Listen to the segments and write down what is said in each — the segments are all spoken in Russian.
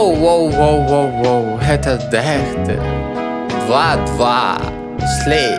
Воу, это Дехтер 2-2 Слей.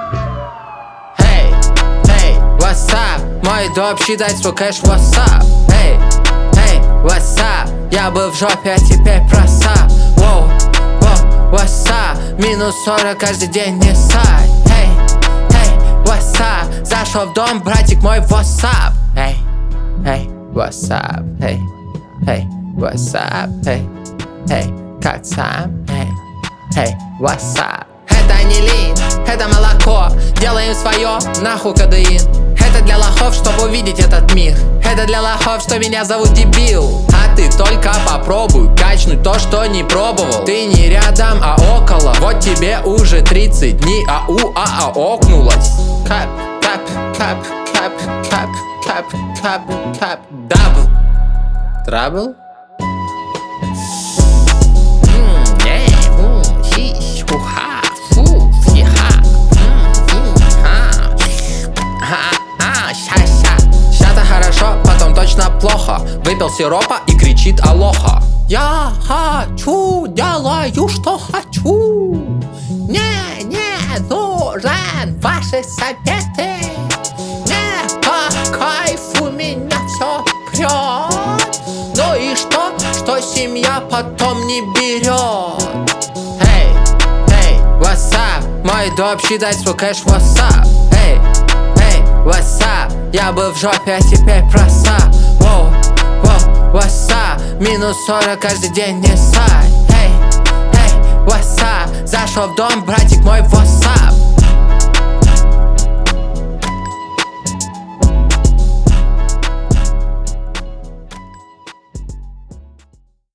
Hey, what's up? Мой доп считает свой кэш, what's up? Hey, what's up? Я был в жопе, а теперь просап. Воу, what's up? Минус 40 каждый день, не сай. Hey, what's up? Зашел в дом, братик мой, what's up? Hey, what's up? Hey, what's up? Hey, как сам? Hey, what's up? Это не лин, это молоко. Делаем свое, нахуй кадеин. Это для лохов, чтобы увидеть этот мир. Это для лохов, что меня зовут дебил. А ты только попробуй качнуть то, что не пробовал. Ты не рядом, а около. Вот тебе уже 30 дней, окнулась. Кап, дабл. Трабл? Ща-то хорошо, потом точно плохо. Выпил сиропа и кричит алоха. Я хочу, делаю, что хочу. Не нужен ваши советы. Не по кайфу меня все прет. Ну и что семья потом не берет. Hey, what's up? Мой доп считает свой кэш, what's up? Hey, what's up? Я был в жопе, а теперь просап. Воу, what's up? Минус 40 каждый день, не сай. Hey, what's up? Зашел в дом, братик мой, what's up?